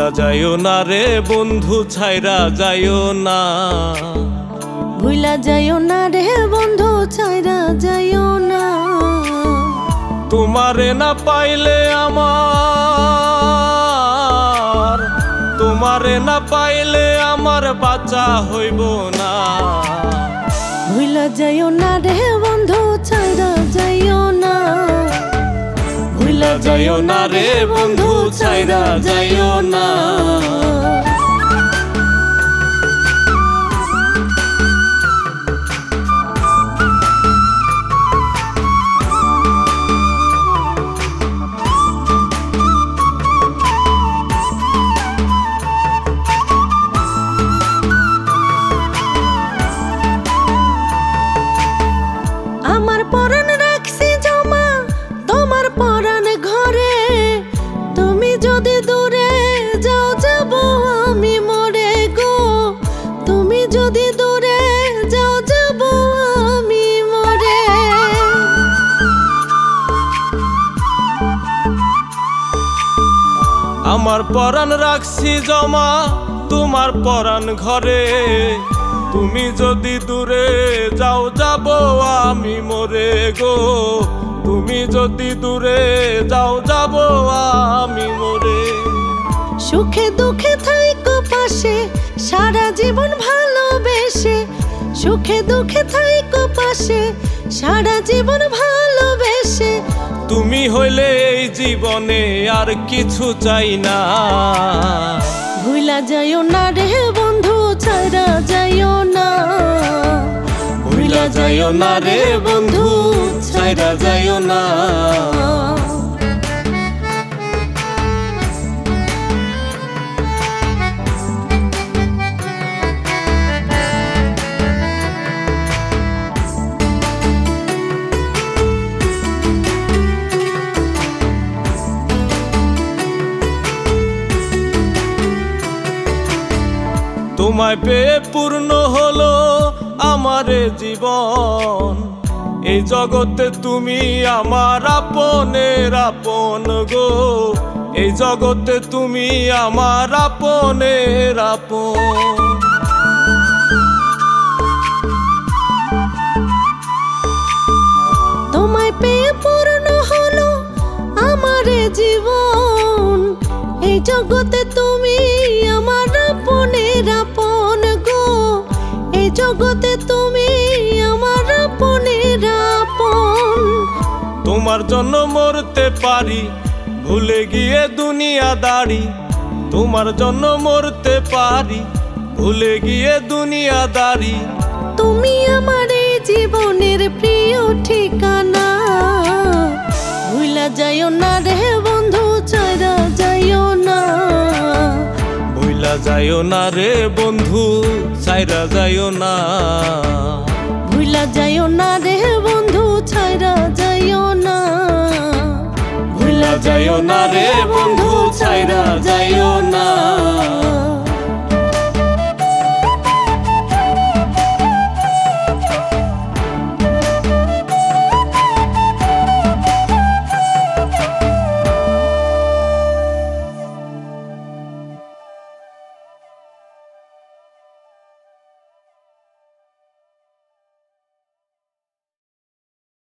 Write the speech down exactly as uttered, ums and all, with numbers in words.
ভুলা যাইও না রে বন্ধু ছাইরা যাইও না, ভুলা যাইও না রে বন্ধু ছাইরা যাইও না। তোমারে না পাইলে আমার, তোমারে না পাইলে আমার বাঁচা হইব না। ভুলা যাইও না রে বন্ধু ছাইরা যাইও না, ভুলা যাইও না রে বন্ধু ছাইরা যাইও না। আমার পরাণ রাখছি জমা তোমার পরাণ ঘরে, তুমি যদি দূরে যাও যাব আমি মরে গো, তুমি যদি দূরে যাও যাব আমি মরে। আমার পরাণ রাখছি জমা তোমার পরাণ ঘরে, তুমি যদি দূরে যাও যাব আমি মরে গো, তুমি যদি দূরে যাও যাব আমি মরে। সুখে দুঃখে থাইকো পাশে সারা জীবন ভালোবেসে, সুখে দুঃখে থাইকো পাশে সারা জীবন ভালোবেসে। তুমি হইলে এই জীবনে আর কিছু চাই না। ভুলা যাইও না রে বন্ধু ছাইরা যাইও না, ভুলা যাইও না রে বন্ধু ছাইরা যাইও না। তোমায় পেয়ে পূর্ণ হলো আমার জীবন, এই জগতে তুমি আমার আপনের আপন গো, এই জগতে তুমি আমার আপনের আপন। তোমায় পেয়ে পূর্ণ হলো আমার জীবন, এই জগতে তুমি আমার আপনের আপন গো, এই জগতে তুমি আমার আপনের আপন। তোমার জন্য মরতে পারি ভুলে গিয়ে দুনিয়াদারি, তোমার জন্য মরতে পারি ভুলে গিয়ে দুনিয়াদারি। তুমি আমার এই জীবনের প্রিয় ঠিকানা, ভুলা যাইও না রে বন্ধু ছাইরা যাইও না, ভুলা যাইও না রে বন্ধু ছাইরা যাইও না, ভুলা যাইও না রে বন্ধু ছাইরা যাইও না, ভুলা যাইও না রে বন্ধু ছাইরা যাইও না।